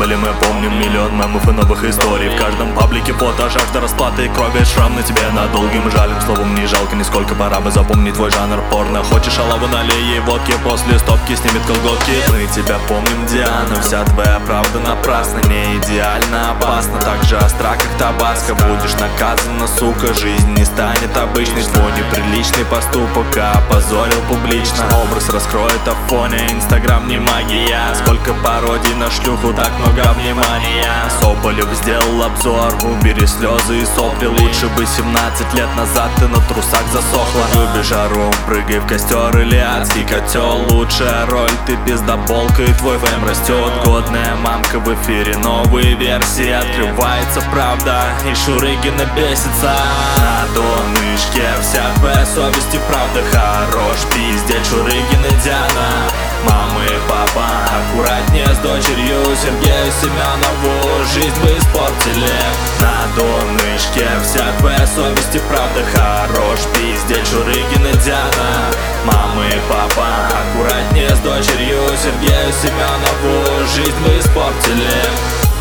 были, мы помним миллион мемов и новых историй. В каждом паблике фото, жажда расплаты и крови. Шрам на тебе над долгим жалем. Словом, не жалко нисколько, пора бы запомнить твой жанр порно. Хочешь шалаву, налей ей водки, после стопки снимет колготки. Мы тебя помним, Диана, вся твоя правда напрасна. Не идеально, опасно, так же остра, как табаско. Будешь наказана, сука, жизнь не станет обычной. Твой неприличный поступок опозорил публично. Образ раскроет о фоне, инстаграм не магия. Сколько пародий на шлюху, так много внимания. Соболев сделал обзор, убери слезы и сопли. Лучше бы 17 лет назад ты на трусах засохла. Любишь жару, прыгай в костер или адский котел. Лучшая роль, ты пиздоболка и твой фэм растет. Годная мамка в эфире, новые версии. Открывается правда и Шурыгина бесится. На донышке вся твоя совесть и правда хорош. Пиздец, Шурыгин и Диана. Мама и папа, аккуратнее с дочерью Сергею Семенову. Жизнь вы испортили. На донышке вся твоя совесть и правда хорош. Пиздец, Шурыгин и Диана. Мама и папа, аккуратнее с дочерью Сергею Семенову. Жизнь вы испортили.